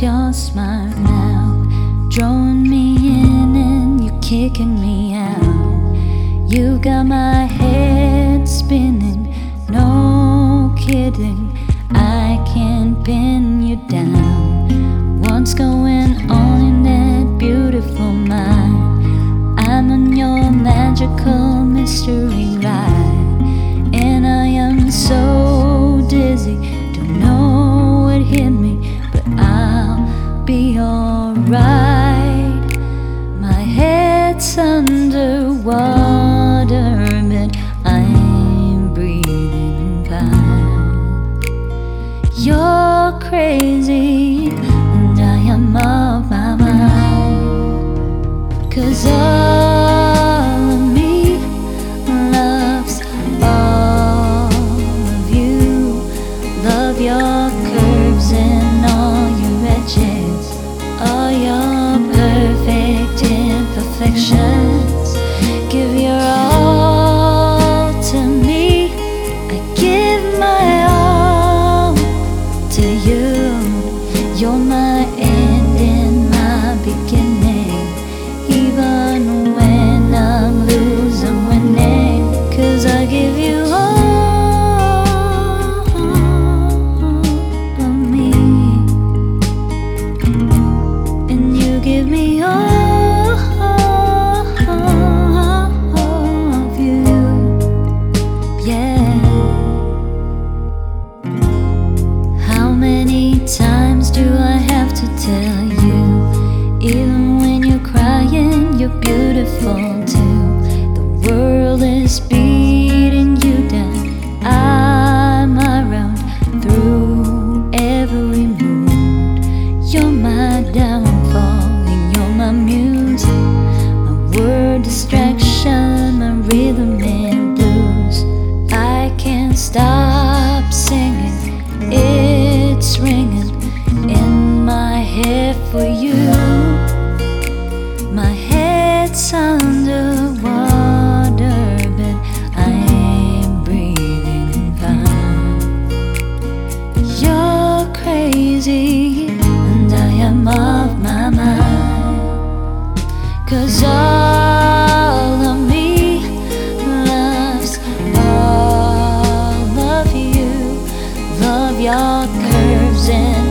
your smile now, drawing me in and you're kicking me out. You got my head spinning, no kidding, I can't pin you down. What's going on in that beautiful mind? I'm on your magical mystery ride, and I am so dizzy, don't know what hit me, but I'll be alright. My head's underwater, but I'm breathing fine. You're crazy and I am off my mind, 'cause all of me loves all of you. Love your curves and all your edges, all your perfect imperfections. Give your all to me, I give my all to you. You're my end and my beginning, even when I'm losing, winning, 'cause I give you all of me, and you give me all of you, yeah. How many times do I have to tell you, even when you're crying, you're beautiful too. The world is beating you down, I'm around through every mood. You're my downfall and you're my muse, my word distraction, my rhythm and blues. I can't stop singing, it's ringing in my head for you. My head's underwater, but I'm breathing fine. You're crazy and I am off my mind, 'cause all of me loves all of you. Love your curves and